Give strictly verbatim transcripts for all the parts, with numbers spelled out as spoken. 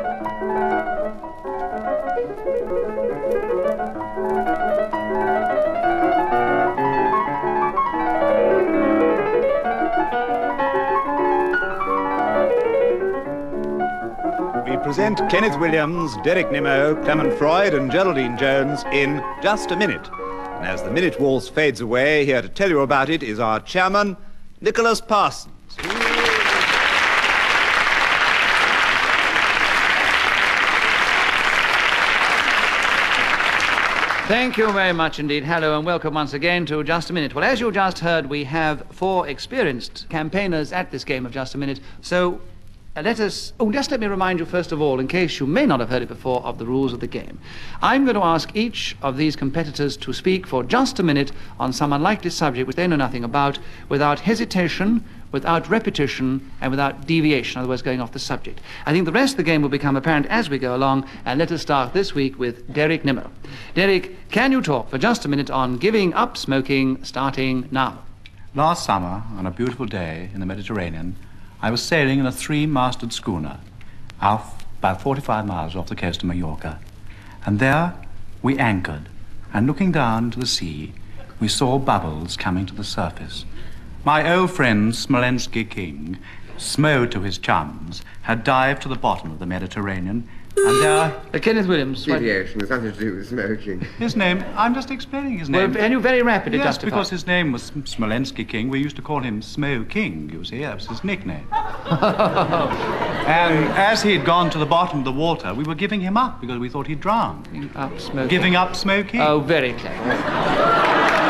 We present Kenneth Williams, Derek Nimmo, Clement Freud and Geraldine Jones in Just a Minute. And as the minute waltz fades away, here to tell you about it is our chairman, Nicholas Parsons. Thank you very much indeed. Hello and welcome once again to Just a Minute. Well, as you just heard, we have four experienced campaigners at this game of Just a Minute. So uh, let us... Oh, just let me remind you first of all, in case you may not have heard it before, of the rules of the game. I'm going to ask each of these competitors to speak for just a minute on some unlikely subject which they know nothing about, without hesitation, without repetition, and without deviation, in other words, going off the subject. I think the rest of the game will become apparent as we go along, and let us start this week with Derek Nimmo. Derek, can you talk for just a minute on giving up smoking, starting now? Last summer, on a beautiful day in the Mediterranean, I was sailing in a three-masted schooner, off about forty-five miles off the coast of Mallorca. And there we anchored, and looking down into the sea, we saw bubbles coming to the surface. My old friend Smolensky King, Smo to his chums, had dived to the bottom of the Mediterranean, and there... Uh, Kenneth Williams. Deviation has nothing to do with smoking. His name, I'm just explaining his name. Well, and you very rapidly Yes, justify. because his name was Smolensky King. We used to call him Smo King, you see. That was his nickname. And as he'd gone to the bottom of the water, we were giving him up because we thought he'd drowned. Giving up smoking. Giving up smoking. Oh, very clever.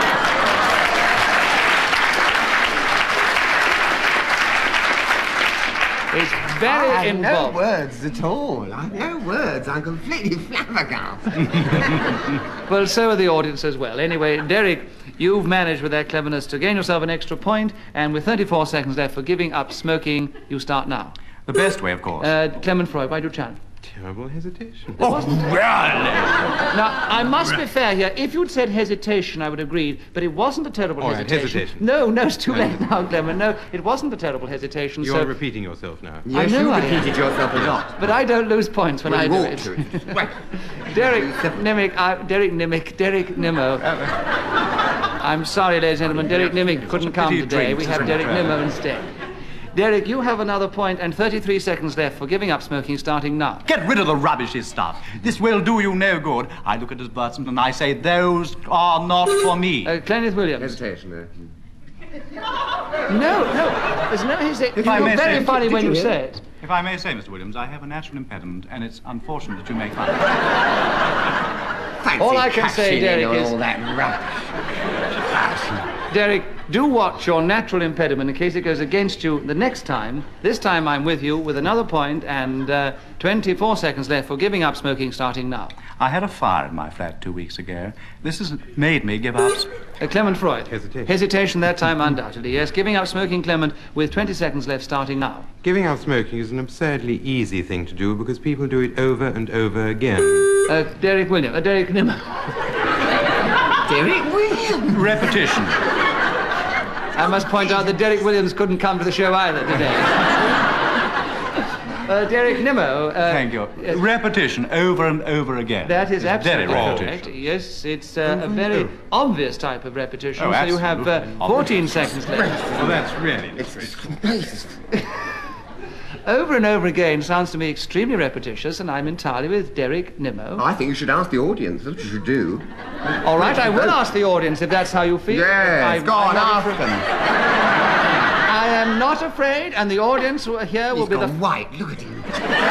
It's very I have involved. no words at all. I have no words. I'm completely flabbergasted. Well, so are the audience as well. Anyway, Derek, you've managed with that cleverness to gain yourself an extra point, and with thirty-four seconds left for giving up smoking, you start now. The best way, of course. Uh, Clement Freud, why do you challenge? Terrible hesitation. There wasn't. really? Now, I must be fair here. If you'd said hesitation, I would have agreed, but it wasn't a terrible All right, hesitation. hesitation. No, no, it's too late now, Clement. No, it wasn't a terrible hesitation. You're so... repeating yourself now. Yes, know you I am. repeated yourself a lot. But I don't lose points when Well, I you do ought it. to. Right. Derek Nimick, uh, Derek Nimick, Derek Nimmo. I'm sorry, ladies and gentlemen, Derek Nimick couldn't come pity today. drinks, We have isn't Derek it? Nimmo instead. Derek, you have another point and thirty-three seconds left for giving up smoking, starting now. Get rid of the rubbishy stuff. This will do you no good. I look at advertisements and I say, those are not for me. Uh, Kenneth Williams. Hesitation there. No, no, there's no hesitation. If I You're may very say- funny did when you you hear? say it. If I may say, Mister Williams, I have a natural impediment, and it's unfortunate that you make fun of it. Fancy All I can say, cashing in Derek, on is- all that rubbish. Derek, do watch your natural impediment in case it goes against you the next time. This time I'm with you with another point and uh, twenty-four seconds left for giving up smoking, starting now. I had a fire in my flat two weeks ago. This has made me give up... Uh, Clement Freud. Hesitation. Hesitation that time, undoubtedly, yes. Giving up smoking, Clement, with twenty seconds left, starting now. Giving up smoking is an absurdly easy thing to do because people do it over and over again. Uh, Derek Williams. Uh, Derek Nimmo. Derek Williams. Repetition. I must point out that Derek Williams couldn't come to the show either today. uh, Derek Nimmo. Uh, Thank you. yes. Repetition, over and over again. That is It's absolutely very correct. repetition. Yes, it's uh, a very obvious type of repetition. Oh, so you have uh, absolutely. fourteen seconds left. Well, that's really... Over and over again sounds to me extremely repetitious, and I'm entirely with Derek Nimmo. I think you should ask the audience. That's what you should do. All right, I will ask the audience if that's how you feel. Yes, I, go on, I'm not ask afraid- them. I am not afraid, and the audience who are here will He's be gone the... white. Look at him.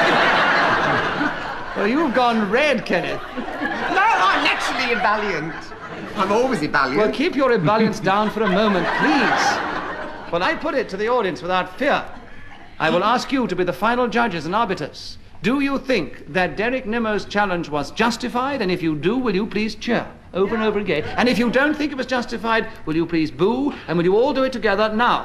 Well, you've gone red, Kenneth. No, I'm naturally valiant. I'm always valiant. Well, keep your ebullience down for a moment, please. Well, I put it to the audience without fear. I will ask you to be the final judges and arbiters. Do you think that Derek Nimmo's challenge was justified? And if you do, will you please cheer over and over again? And if you don't think it was justified, will you please boo? And will you all do it together now?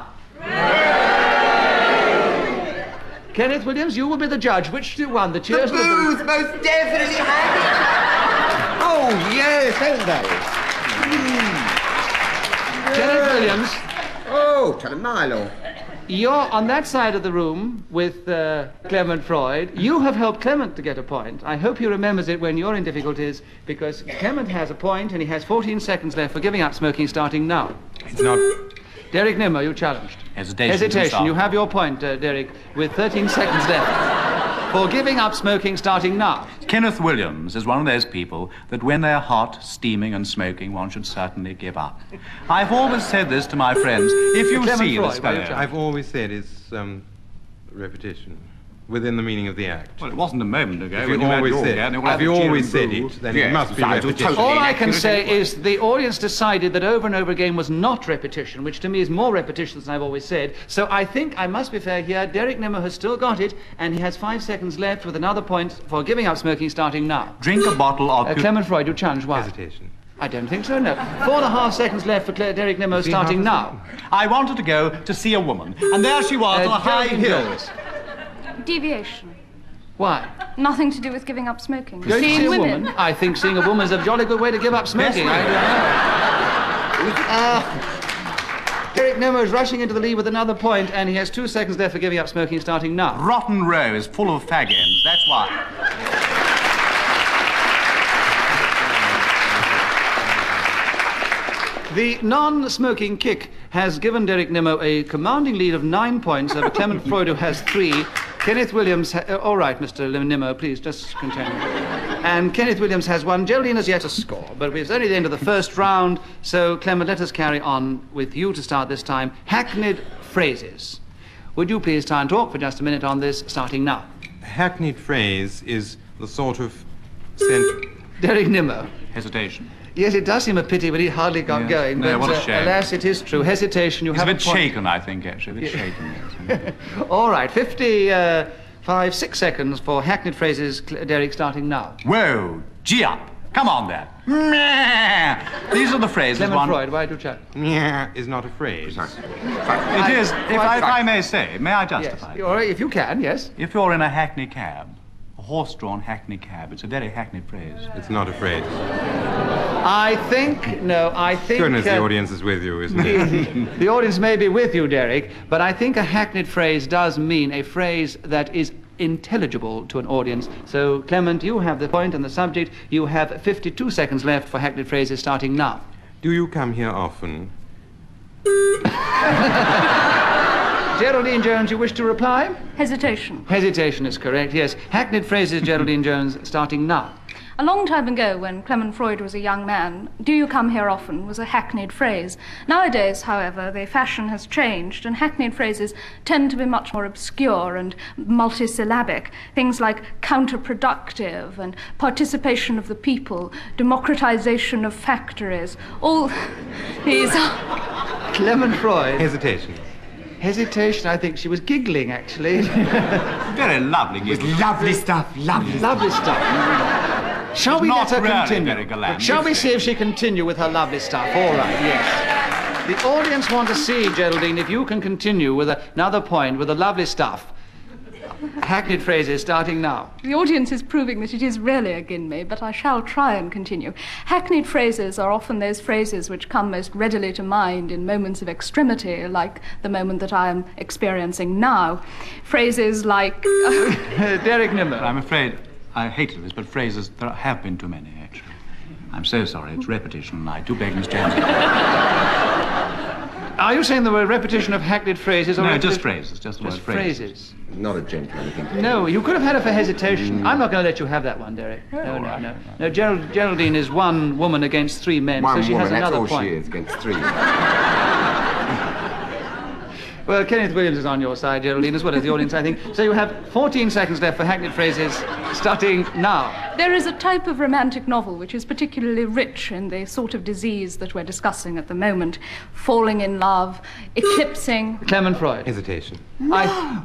Kenneth Williams, you will be the judge. Which do you want, the the cheers or the boo? booze most definitely had it. Oh, yes, don't they? Kenneth Williams. Oh, tell him Milo. you're on that side of the room with uh, Clement Freud. You have helped Clement to get a point. I hope he remembers it when you're in difficulties, because Clement has a point and he has fourteen seconds left for giving up smoking starting now. It's not... Derek Nimmo, you challenged. Hesitation. Hesitation. You have your point, uh, Derek, with thirteen seconds left for giving up smoking starting now. Kenneth Williams is one of those people that when they're hot, steaming and smoking, one should certainly give up. I've always said this to my friends. If you Clement see Freud, this why don't fellow... you- I've always said it's um, repetition, within the meaning of the act. Well, it wasn't a moment ago. If when you had always your said, get, and all if had you the cheer always and said boo. it, then Yes, it must be besides, you're repetition. totally All I can inaccurate say anyway. is the audience decided that over and over again was not repetition, which to me is more repetition than I've always said. So I think I must be fair here. Derek Nimmo has still got it, and he has five seconds left with another point for giving up smoking starting now. Drink a bottle of... Uh, Clement Freud, you challenge why? Hesitation. I don't think so, no. Four and a half seconds left for Claire, Derek Nimmo starting now. I wanted to go to see a woman, and there she was Uh, on a high Geraldine hill. Jones. Deviation. Why? Nothing to do with giving up smoking. Going to Seeing see a women. woman? I think seeing a woman is a jolly good way to give up smoking. way. I don't know. Uh, Derek Nimmo is rushing into the lead with another point, and he has two seconds left for giving up smoking starting now. Rotten Row is full of fag ends, that's why. The non-smoking kick has given Derek Nimmo a commanding lead of nine points over Clement Freud, who has three. Kenneth Williams... Ha- uh, all right, Mister Nimmo, please, just continue. And Kenneth Williams has one. Geraldine has yet to score, but it's only the end of the first round, so Clement, let us carry on with you to start this time. Hackneyed phrases. Would you please try and talk for just a minute on this, starting now? A hackneyed phrase is the sort of sent... Derek Nimmo. Hesitation. Yes, it does seem a pity, but he hardly got Yes. going. No, but, what a uh, shame. alas, it is true. Hesitation, you He's have a bit point. shaken, I think, actually. A bit shaken, yes. All right, fifty-five, six seconds for hackneyed phrases, Cl- Derek, starting now. Whoa, gee up. Come on, there. Meh. These are the phrases Clement one... Freud, why do you chat? Yeah, is not a phrase. It is, if I, if I may say, may I Yes, justify? all right, if you can, yes. If you're in a hackney cab, a horse-drawn hackney cab, it's a very hackneyed phrase. It's not a phrase. I think, no, I think... Goodness, the uh, audience is with you, isn't it? the audience may be with you, Derek, but I think a hackneyed phrase does mean a phrase that is intelligible to an audience. So, Clement, you have the point and the subject. You have fifty-two seconds left for hackneyed phrases, starting now. Do you come here often? Geraldine Jones, you wish to reply? Hesitation. Hesitation is correct, yes. Hackneyed phrases, Geraldine Jones, starting now. A long time ago, when Clement Freud was a young man, "Do you come here often?" was a hackneyed phrase. Nowadays, however, the fashion has changed, and hackneyed phrases tend to be much more obscure and multisyllabic. Things like counterproductive and participation of the people, democratization of factories, all these are... Clement Freud. Hesitation. Hesitation, I think she was giggling, actually. Very lovely giggle. Lovely stuff, lovely stuff. Lovely stuff. Shall we Not let her really continue? very gallant, Shall is we it? see if she continue with her lovely stuff? All right, yes. The audience want to see, Geraldine, if you can continue with another point with the lovely stuff. Hackneyed phrases starting now. The audience is proving that it is really again me, but I shall try and continue. Hackneyed phrases are often those phrases which come most readily to mind in moments of extremity, like the moment that I am experiencing now. Phrases like... Derek Nimmo. I'm afraid I hated this, but phrases, there have been too many, actually. I'm so sorry, it's repetition, and I do beg Miss Jones. Are you saying there were repetition of hackneyed phrases? Or No, repetition- just phrases, just the word Just phrases. phrases. Not a gentleman, I think. No, you could have had her for hesitation. I'm not going to let you have that one, Derek. No, no, no. No, Gerald, Geraldine is one woman against three men, One so she woman, has that's another all point. she is, against three. Well, Kenneth Williams is on your side, Geraldine, as well as the audience, I think. So you have fourteen seconds left for hackneyed phrases, starting now. There is a type of romantic novel which is particularly rich in the sort of disease that we're discussing at the moment. Falling in love, eclipsing... Clement Freud. Hesitation. I,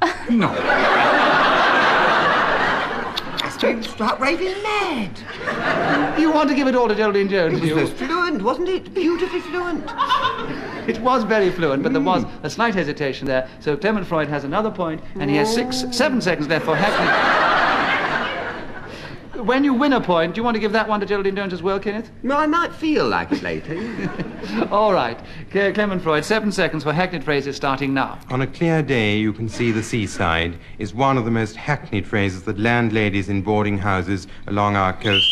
It's start raving mad. you want to give it all to Geraldine Jones, It do was you? so fluent, wasn't it? Beautifully fluent. It was very fluent, but there was a slight hesitation there. So Clement Freud has another point, and he has six, seven seconds left for hackneyed... when you win a point, do you want to give that one to Geraldine Jones as well, Kenneth? No, I might feel like it later. All right. Cle- Clement Freud, seven seconds for hackneyed phrases starting now. On a clear day, you can see the seaside is one of the most hackneyed phrases that landladies in boarding houses along our coast...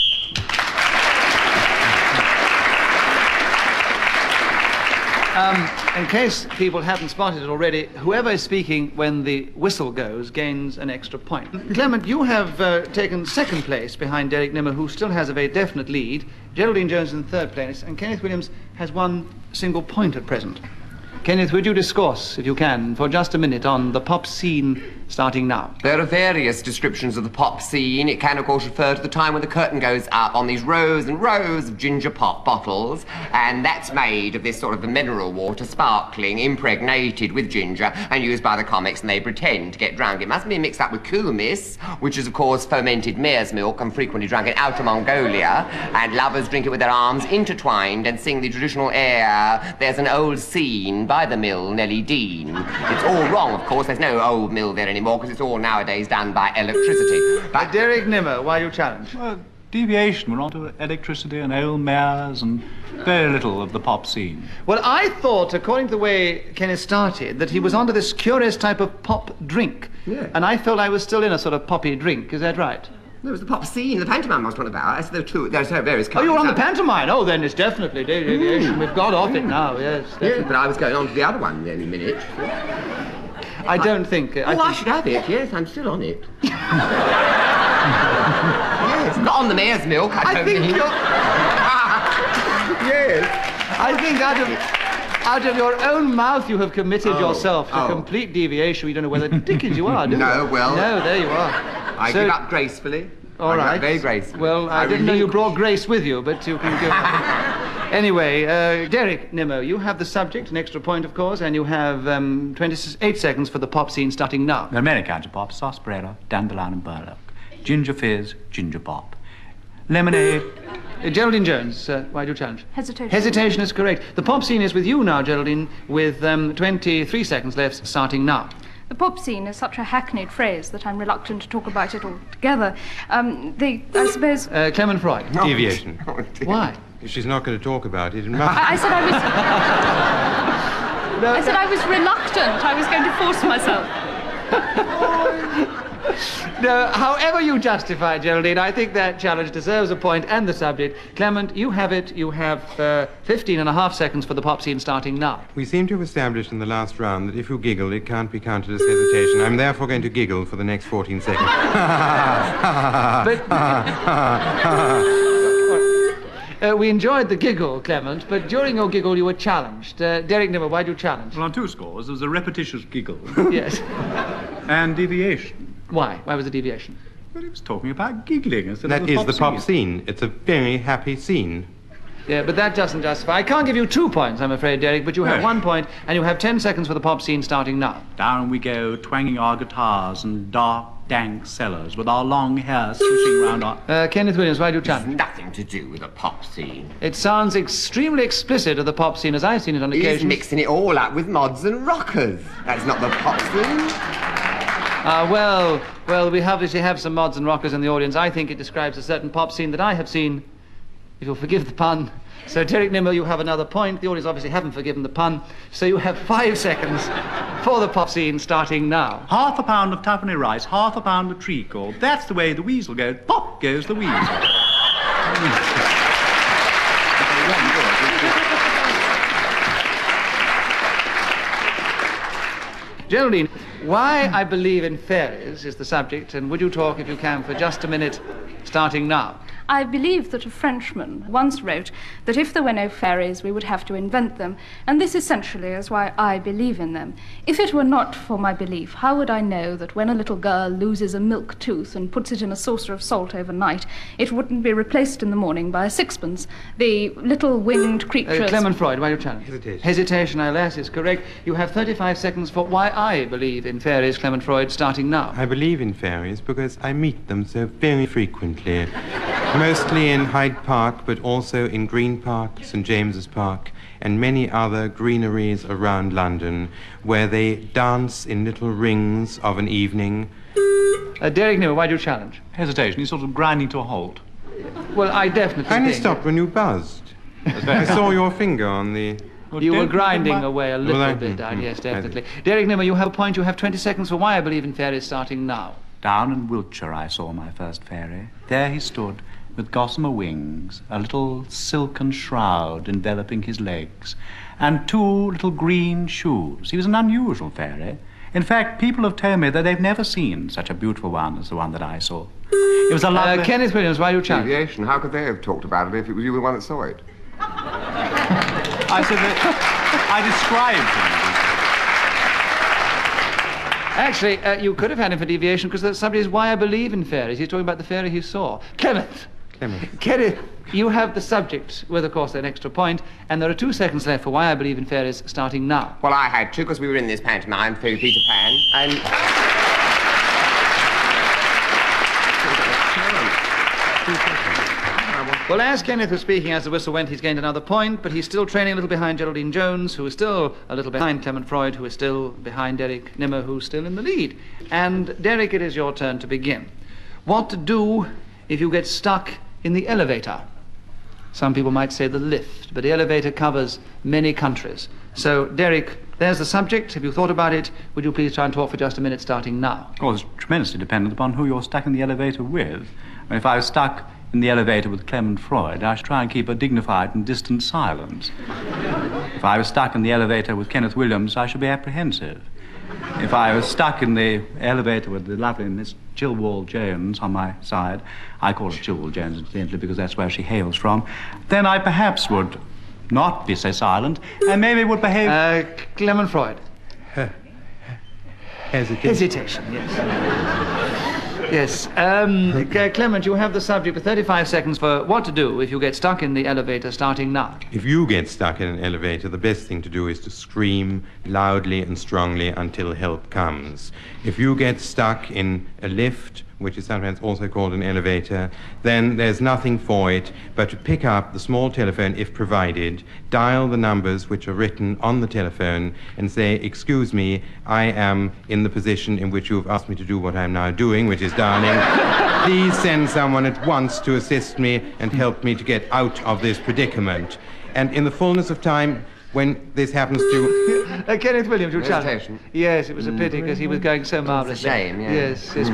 Um, in case people haven't spotted it already, whoever is speaking when the whistle goes gains an extra point. Clement, you have uh, taken second place behind Derek Nimmer, who still has a very definite lead. Geraldine Jones in third place, and Kenneth Williams has one single point at present. Kenneth, would you discourse, if you can, for just a minute on the pop scene starting now? There are various descriptions of the pop scene. It can, of course, refer to the time when the curtain goes up on these rows and rows of ginger pop bottles, and that's made of this sort of mineral water, sparkling, impregnated with ginger, and used by the comics, and they pretend to get drunk. It must be mixed up with kumis, which is, of course, fermented mare's milk and frequently drunk in Outer Mongolia, and lovers drink it with their arms intertwined and sing the traditional air, "There's an old scene by the mill, Nellie Dean." It's all wrong, of course. There's no old mill there anymore, because it's all nowadays done by electricity. But Derek Nimmer, why you challenge? Well, deviation. We're onto electricity and old mares and very little of the pop scene. Well, I thought, according to the way Kenneth started, that he was onto this curious type of pop drink. Yeah. And I felt I was still in a sort of poppy drink. Is that right? There was the pop scene, the pantomime I was talking about. That's the two, there's various kinds. Oh, you're on the So- pantomime. Oh, then it's definitely deviation. We've got off it now, yes. Yeah, but I was going on to the other one in a minute. I don't think... Uh, Oh, I, think should have it. Yes, I'm still on it. Yes. Not on the mare's milk, I, I don't think mean. you're... Yes. I think out of, out of your own mouth you have committed Oh, yourself to oh. complete deviation. We don't know whether Dickens you are, do you? No, well- No, there you are. I So- give up gracefully. All I give up right. very gracefully. Well, I, I didn't know you relinquish. brought grace with you, but you can give... Anyway, uh, Derek Nimmo, you have the subject, an extra point, of course, and you have um, twenty-eight seconds for the pop scene starting now. There are many kinds of pop: sarsaparilla, dandelion and burdock, ginger fizz, ginger pop, lemonade. Uh, Geraldine Jones, uh, why do you challenge? Hesitation. Hesitation is correct. The pop scene is with you now, Geraldine, with um, twenty-three seconds left, starting now. The pop scene is such a hackneyed phrase that I'm reluctant to talk about it altogether. Um, the, I suppose... Uh, Clement Freud. Deviation. Oh, dear. Why? She's not going to talk about it. It must... I, I said I was... I said I was reluctant. I was going to force myself. No, however you justify, Geraldine, I think that challenge deserves a point and the subject. Clement, you have it. You have uh, fifteen and a half seconds for the pop scene starting now. We seem to have established in the last round that if you giggle, it can't be counted as hesitation. I'm therefore going to giggle for the next fourteen seconds. But... Uh, we enjoyed the giggle, Clement, but during your giggle you were challenged. Uh, Derek Nimmer, why do you challenge? Well, on two scores, there was a repetitious giggle Yes. and deviation. Why? Why was the deviation? But he was talking about giggling instead That of the is pop the pop scene. scene. It's a very happy scene. Yeah, but that doesn't justify. I can't give you two points, I'm afraid, Derek, but you have No. one point, and you have ten seconds for the pop scene starting now. Down we go, twanging our guitars in dark, dank cellars with our long hair swishing round our... Uh, Kenneth Williams, why do you challenge? Nothing to do with the pop scene. It sounds extremely explicit of the pop scene as I've seen it on He's occasion. mixing it all up with mods and rockers. That's not the pop scene. Uh, well, well, we obviously have some mods and rockers in the audience. I think it describes a certain pop scene that I have seen, if you'll forgive the pun. So, Derek Nimmo, you have another point. The audience obviously haven't forgiven the pun. So you have five seconds for the pop scene starting now. Half a pound of twopenny rice, half a pound of treacle. That's the way the weasel goes. Pop goes the weasel. Geraldine, why I believe in fairies is the subject, and would you talk, if you can, for just a minute, starting now? I believe that a Frenchman once wrote that if there were no fairies, we would have to invent them, and this essentially is why I believe in them. If it were not for my belief, how would I know that when a little girl loses a milk tooth and puts it in a saucer of salt overnight, it wouldn't be replaced in the morning by a sixpence? The little winged creatures... Uh, Clement Freud, why do you challenge? Hesitation. Hesitation, alas, is correct. You have thirty-five seconds for why I believe in fairies, Clement Freud, starting now. I believe in fairies because I meet them so very frequently. Mostly in Hyde Park, but also in Green Park, Saint James's Park, and many other greeneries around London, where they dance in little rings of an evening, Uh, Derek Nimmer, why do you challenge? Hesitation. He's sort of grinding to a halt. Well, I definitely I only think... stopped when you buzzed. I saw your finger on the... Well, You were don't- grinding my- away a little Well, I- bit, mm, Dad. mm, Yes, I definitely. see. Derek Nimmer, you have a point. You have twenty seconds for Why I Believe in Fairies starting now. Down in Wiltshire I saw my first fairy. There he stood, with gossamer wings, a little silken shroud enveloping his legs, and two little green shoes. He was an unusual fairy. In fact, people have told me that they've never seen such a beautiful one as the one that I saw. It was a lovely... Uh, Kenneth Williams, why do you challenge? Deviation. How could they have talked about it if it was you the one that saw it? I said that... I described him. Actually, uh, you could have had him for deviation because the subject is Why I Believe in Fairies. He's talking about the fairy he saw. Clement! Clement. Kenneth, you have the subject with, of course, an extra point, and there are two seconds left for Why I Believe in Fairies starting now. Well, I had to, because we were in this pantomime through Peter Pan, and... Well, as Kenneth was speaking as the whistle went, he's gained another point, but he's still training a little behind Geraldine Jones, who is still a little behind Clement Freud, who is still behind Derek Nimmer, who's still in the lead. And, Derek, it is your turn to begin. What to do if you get stuck in the elevator? Some people might say the lift, but the elevator covers many countries. So, Derek, there's the subject. Have you thought about it? Would you please try and talk for just a minute starting now? Well, it's tremendously dependent upon who you're stuck in the elevator with. I mean, if I was stuck in the elevator with Clement Freud, I should try and keep a dignified and distant silence. If I was stuck in the elevator with Kenneth Williams, I should be apprehensive. If I was stuck in the elevator with the lovely Miss Chilwell Jones on my side, I call her Chilwell Jones incidentally because that's where she hails from, then I perhaps would not be so silent and maybe would behave... Uh, Clement Freud. Hesitation. Hesitation, yes. Yes. Um, C- Clement, you have the subject for thirty-five seconds for what to do if you get stuck in the elevator starting now. If you get stuck in an elevator, the best thing to do is to scream loudly and strongly until help comes. If you get stuck in a lift, which is sometimes also called an elevator, then there's nothing for it but to pick up the small telephone if provided, dial the numbers which are written on the telephone and say, excuse me, I am in the position in which you've asked me to do what I'm now doing, which is dialing. Please send someone at once to assist me and help me to get out of this predicament. And in the fullness of time, when this happens to... Uh, Kenneth Williams, you challenge. Hesitation. Yes, it was a pity because he was going so marvellously. shame, yeah. Yes, yes,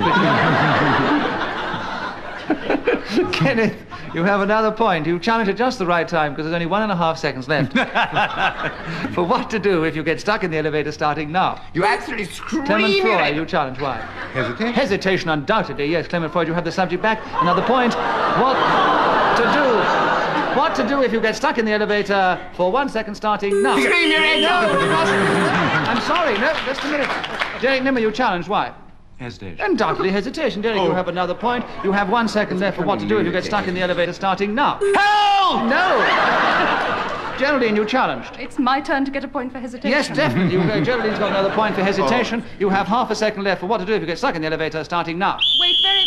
pretty. Kenneth, you have another point. You challenged at just the right time because there's only one and a half seconds left. For what to do if you get stuck in the elevator starting now. You absolutely scream Clement your Freud, head- you challenge. Why? Hesitation. Hesitation, undoubtedly. Yes, Clement Freud, you have the subject back. Another point. What to do? What to do if you get stuck in the elevator for one second starting now? Scream your head No, off. you mustn't. I'm sorry. No, just a minute. Derek Nimmer, you challenge. Why? Hesitation. Undoubtedly hesitation. Derek, you have another point. You have one second left for what to do if you get stuck in the elevator starting now. Help! No! Geraldine, you challenged. It's my turn to get a point for hesitation. Yes, definitely. You, uh, Geraldine's got another point for hesitation. You have half a second left for what to do if you get stuck in the elevator starting now. Wait, very...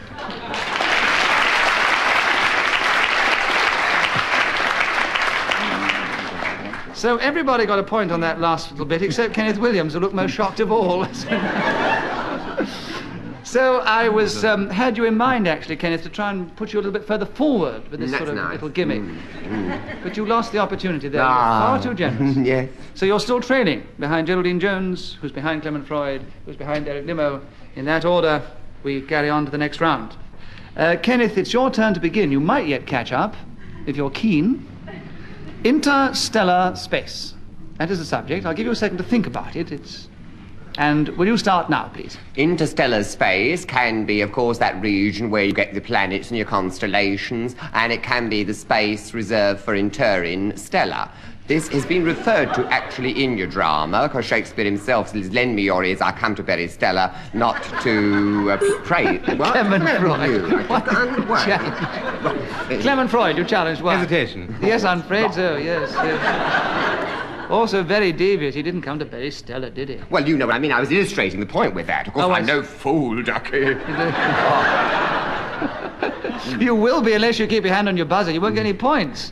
So everybody got a point on that last little bit, except Kenneth Williams, who looked most shocked of all. So I was um, had you in mind, actually, Kenneth, to try and put you a little bit further forward with this That's sort of nice. little gimmick. But you lost the opportunity there. Ah. You were far too generous. Yes. So you're still training behind Geraldine Jones, who's behind Clement Freud, who's behind Derek Nimmo. In that order, we carry on to the next round. Uh, Kenneth, it's your turn to begin. You might yet catch up, if you're keen. Interstellar space. That is the subject. I'll give you a second to think about it. It's... And will you start now, please? Interstellar space can be, of course, that region where you get the planets and your constellations, and it can be the space reserved for interring stellar. This has been referred to actually in your drama, because Shakespeare himself says, lend me your ears, I come to bury Stella, not to uh, pray. What? Clement Freud. You? What? What? Clement Freud, you challenged what? Hesitation. Yes, I'm afraid so, yes, yes. Also very devious. He didn't come to bury Stella, did he? Well, you know what I mean. I was illustrating the point with that. Of course, Oh, I I'm see. no fool, Ducky. You will be unless you keep your hand on your buzzer. You won't get any points.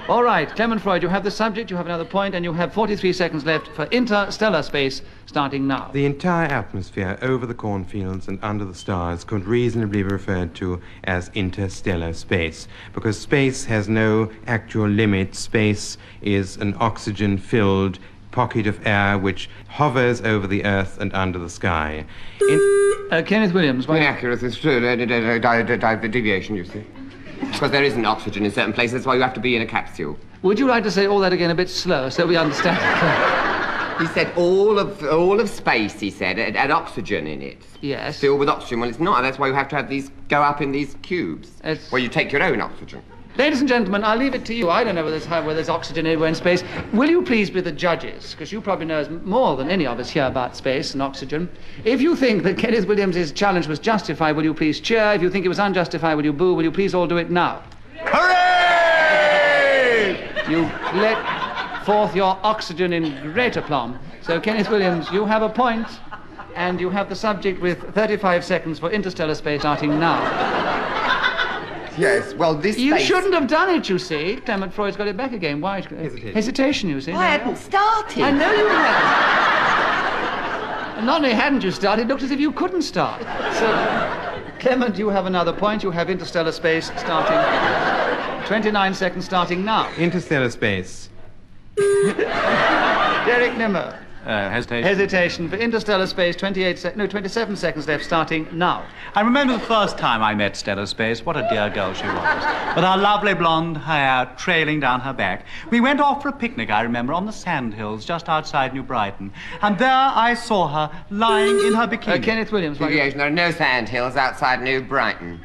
All right, Clement Freud, you have the subject, you have another point, and you have forty-three seconds left for interstellar space, starting now. The entire atmosphere over the cornfields and under the stars could reasonably be referred to as interstellar space, because space has no actual limit. Space is an oxygen-filled pocket of air which hovers over the earth and under the sky. In- uh, Kenneth Williams, why... Inaccurate, it's true. Uh, di- di- di- di- deviation, you see. Because there isn't oxygen in certain places, that's why you have to be in a capsule. Would you like to say all that again a bit slower so we understand? He said all of all of space, he said, had, had oxygen in it. Yes. Filled with oxygen. Well, it's not. That's why you have to have these, go up in these cubes. It's... Where you take your own oxygen. Ladies and gentlemen, I'll leave it to you. I don't know whether there's, whether there's oxygen anywhere in space. Will you please be the judges? Because you probably know as more than any of us here about space and oxygen. If you think that Kenneth Williams' challenge was justified, will you please cheer? If you think it was unjustified, will you boo? Will you please all do it now? Hooray! You let forth your oxygen in great aplomb. So, Kenneth Williams, you have a point, and you have the subject with thirty-five seconds for interstellar space starting now. Yes, well, this You space... shouldn't have done it, you see. Clement Freud's got it back again. Why? Hesitation. Hesitation, you see. I hadn't started. I know you hadn't. And not only hadn't you started, it looked as if you couldn't start. So, Clement, you have another point. You have interstellar space starting... twenty-nine seconds starting now. Interstellar space. Derek Nimmer. Uh, hesitation. Hesitation for interstellar space, twenty-eight sec- no, twenty-seven seconds left, starting now. I remember the first time I met Stellar Space. What a dear girl she was. With her lovely blonde hair trailing down her back. We went off for a picnic, I remember, on the sandhills just outside New Brighton. And there I saw her lying in her bikini. Uh, Kenneth Williams. why- Deviation. There are no sand hills outside New Brighton.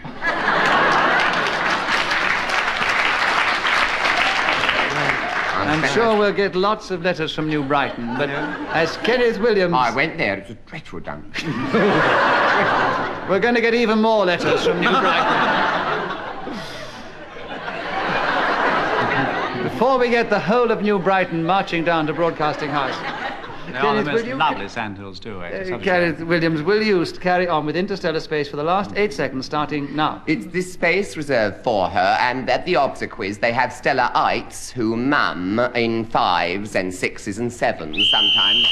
I'm sure we'll get lots of letters from New Brighton, but as Kenneth Williams... I went there. It was dreadful done. We're going to get even more letters from New Brighton. Before we get the whole of New Brighton marching down to Broadcasting House. They are the Kenneth, most will you- lovely sandhills, too. Eh? Uh, Kenneth Williams, will you st- carry on with interstellar space for the last eight seconds, starting now? It's this space reserved for her, and at the obsequies they have stellarites who mum in fives and sixes and sevens sometimes.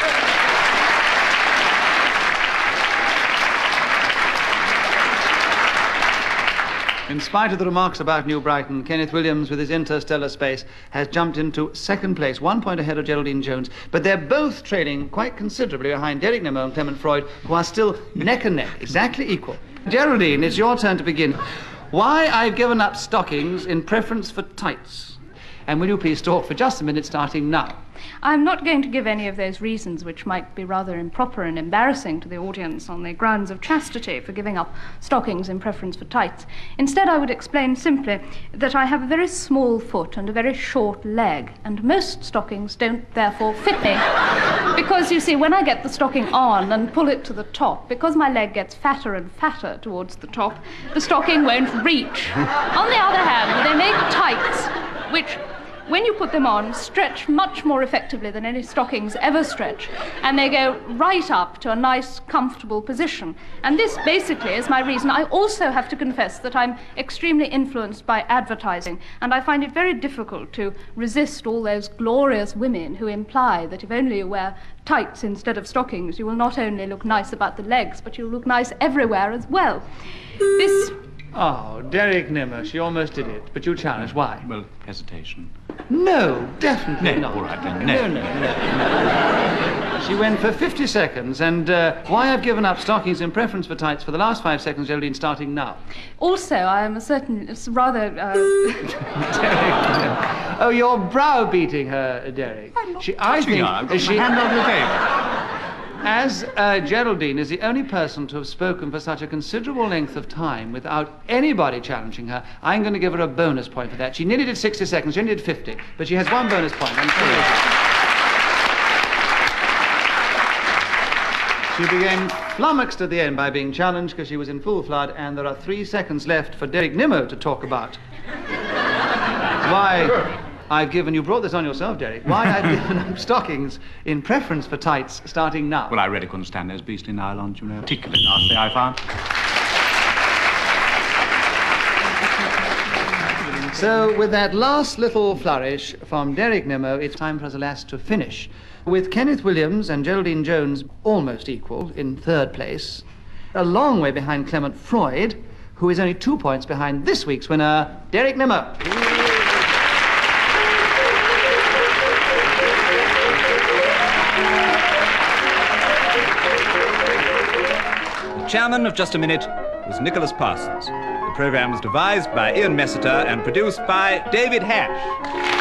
In spite of the remarks about New Brighton, Kenneth Williams, with his interstellar space, has jumped into second place, one point ahead of Geraldine Jones. But they're both trailing quite considerably behind Derek Nimmo and Clement Freud, who are still neck and neck, exactly equal. Geraldine, it's your turn to begin. Why I've given up stockings in preference for tights? And will you please talk for just a minute, starting now? I'm not going to give any of those reasons which might be rather improper and embarrassing to the audience on the grounds of chastity for giving up stockings in preference for tights. Instead, I would explain simply that I have a very small foot and a very short leg, and most stockings don't therefore fit me. Because, you see, when I get the stocking on and pull it to the top, because my leg gets fatter and fatter towards the top, the stocking won't reach. On the other hand, they make tights, which, when you put them on, stretch much more effectively than any stockings ever stretch, and they go right up to a nice, comfortable position. And this basically is my reason. I also have to confess that I'm extremely influenced by advertising, and I find it very difficult to resist all those glorious women who imply that if only you wear tights instead of stockings, you will not only look nice about the legs, but you'll look nice everywhere as well. This... Oh, Derek Nimmo, she almost did it, but you challenged. Why? Well, hesitation. No, definitely No, not. all right then, No, no. no, no, no. She went for fifty seconds, and uh, why I've given up stockings in preference for tights for the last five seconds, Geraldine, starting now. Also, I am a certain, it's rather, uh... Derek, oh, you're browbeating her, Derek. I'm not She, I touching think her. I've got she, my hand on the table. as uh, Geraldine is the only person to have spoken for such a considerable length of time without anybody challenging her, I'm going to give her a bonus point for that. She nearly did sixty seconds, she only did fifty, but she has one bonus point. I'm sure. She became flummoxed at the end by being challenged because she was in full flood, and there are three seconds left for Derek Nimmo to talk about. Why I've given, you brought this on yourself, Derek, why I've given up stockings in preference for tights, starting now. Well, I really couldn't stand those beastly nylons, you know. Particularly nasty, I found. So, with that last little flourish from Derek Nimmo, it's time for us, alas, to finish. With Kenneth Williams and Geraldine Jones almost equal in third place, a long way behind Clement Freud, who is only two points behind this week's winner, Derek Nimmo. The chairman of Just a Minute was Nicholas Parsons. The programme was devised by Ian Messiter and produced by David Hash.